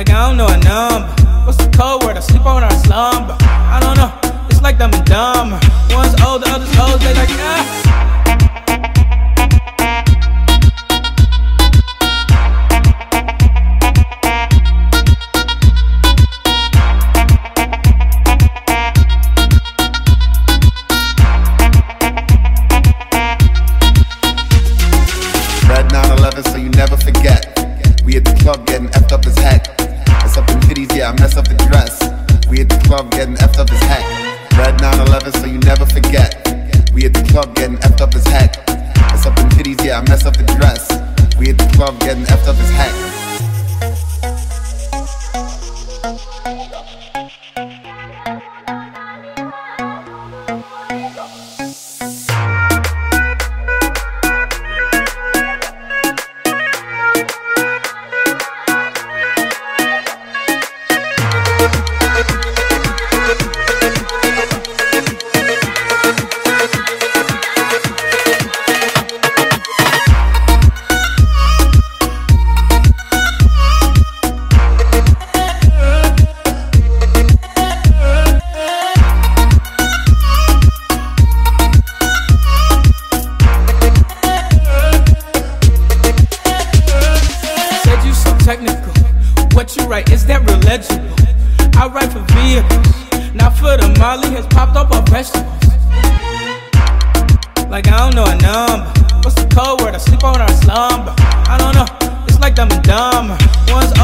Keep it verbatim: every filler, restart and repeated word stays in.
Like I don't know a number. What's the code word? I sleep on our slumber. I don't know. It's like dumb and dumber. One's old, the other's old. They like ah. So you never forget. We at the club getting effed up as heck. It's up in titties, yeah, I mess up the dress. We at the club getting effed up as heck. Red nine eleven, so you never forget. We at the club getting effed up as heck. It's up in titties, yeah, I mess up the dress. We at the club getting effed up as heck. Technical, what you write, is that real legible? I write for vehicles, not for the Molly has popped up on vegetables. Like I don't know a number. What's the code word? I sleep on our slumber. I don't know, it's like dumb and dumber. One's